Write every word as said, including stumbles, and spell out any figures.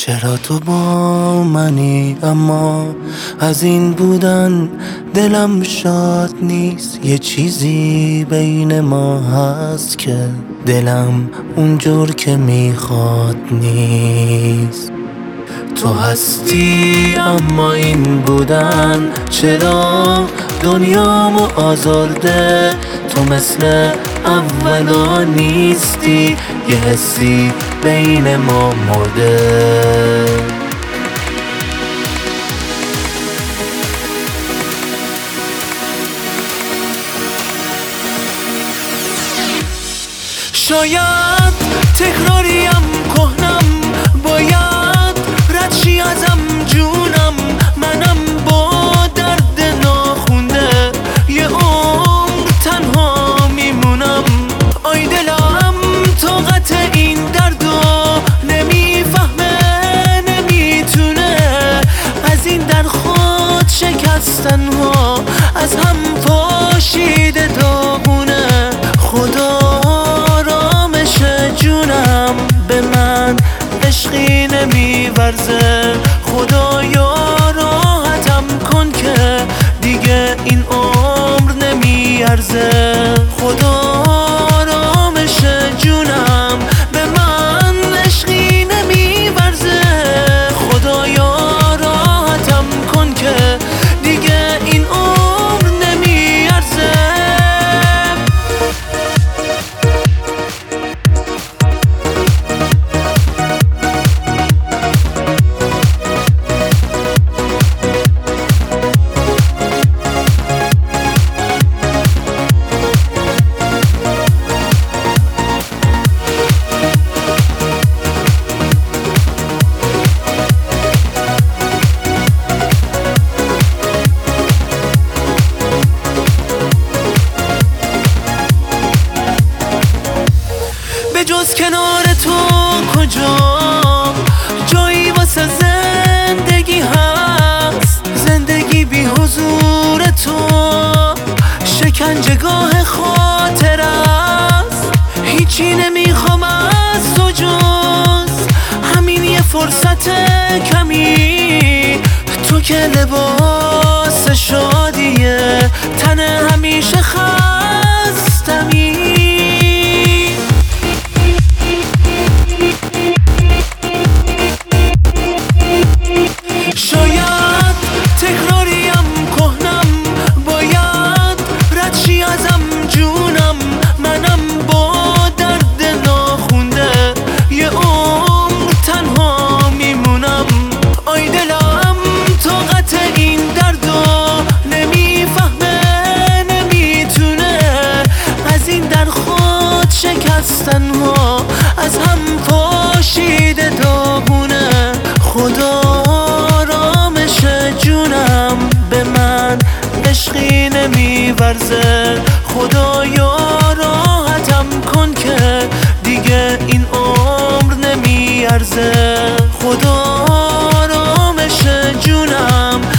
چرا تو با منی اما از این بودن دلم شاد نیست. یه چیزی بین ما هست که دلم اونجور که میخواد نیست. تو هستی اما این بودن چرا دنیامو آزرده. تو مثل اولا نیستی، یه حسی بین ما مرده. شاید تکراریم کهنم، باید رد شی ازم جونم. منم با درد ناخونده یه عمر تنها میمونم. آی دلم طاقت این دردو نمیفهمه، نمیتونه از این در خود شکستن ها از هم پاشیده داغونه. خدا آرامش جونم به من عشقی نمیورزه. خدایا راحتم کن که دیگه این عمر نمیارزه. خدا آرامش جونم به من عشقی نمیورزه. خدایا راحتم کن که دیگه این عمر نمیارزه. جز کنار تو کجا جایی واسه زندگی هست؟ زندگی بی حضور تو شکنجهگاه خاطر است. هیچی نمیخوام از تو جز همین یه فرصت کمی. تو که لباس شادیه تن همیشه خستمی. شاید تکراریم کهنم، باید رد شی ازم جونم. منم با درد ناخونده یه عمر تنها میمونم. آی دلم طاقت این دردو نمیفهمه، نمیتونه از این در خود شکستن ها از هم پاشیده داغونه. خدا آرامش جونم به من عشقی نمیورزه. خدایا راحتم کن که دیگه این عمر نمیارزه. خدا آرامش جونم